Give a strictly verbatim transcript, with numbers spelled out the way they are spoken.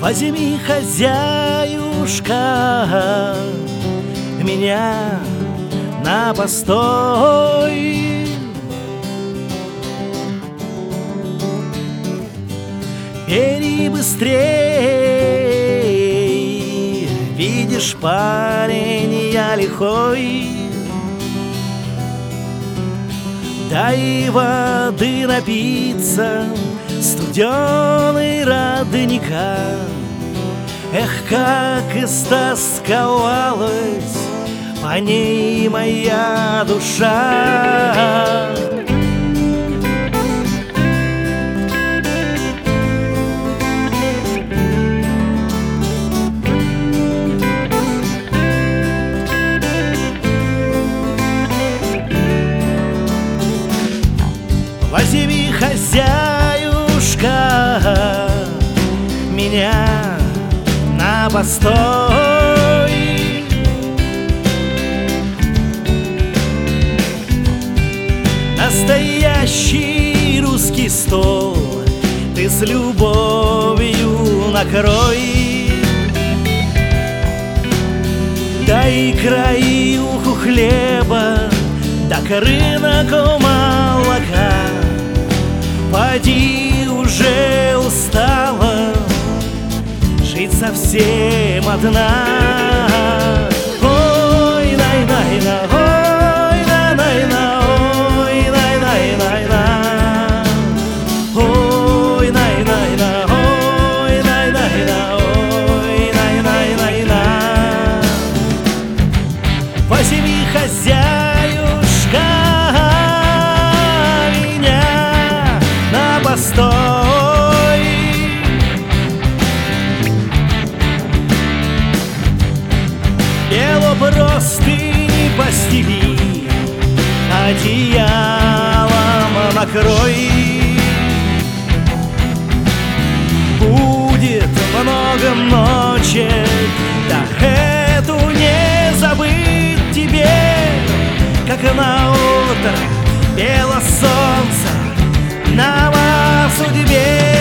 Возьми, хозяюшка, меня на постой. Бери быстрей, видишь, парень я лихой. Дай воды напиться, студеный родника. Эх, как истосковалась по ней моя душа. Возьми, хозяюшка, меня на постой. Настоящий русский стол ты с любовью накрой. Дай краюху хлеба, да рынок молока. Поди, уже устала жить совсем одна. Ой, най-най-на, ой, най-най-на, ой, най-най-най-на. Ой, най-най-на, ой, най-най-на, ой, най-най-най-на. Возьми, хозяюшка, постой. Белопростыни постели, одеялом накрой. Будет много ночей, да эту не забыть тебе, как на утро бело солнце нам о судьбе.